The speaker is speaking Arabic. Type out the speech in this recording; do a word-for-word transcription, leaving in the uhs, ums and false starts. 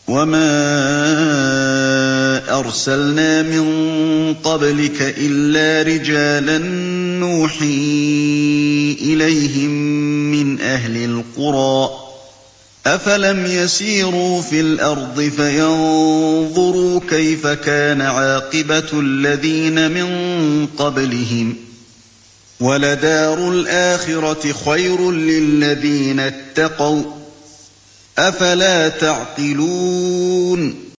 وَمَا أَرْسَلْنَا مِن قَبْلِكَ إِلَّا رِجَالًا نُّوحِي إِلَيْهِم مِّنْ أَهْلِ الْقُرَىٰ ۗ أَفَلَمْ يَسِيرُوا فِي الْأَرْضِ فَيَنظُرُوا كَيْفَ كَانَ عَاقِبَةُ الَّذِينَ مِن قَبْلِهِمْ ۗ وَلَدَارُ الْآخِرَةِ خَيْرٌ لِّلَّذِينَ اتَّقَوْا ۗ أَفَلَا تَعْقِلُونَ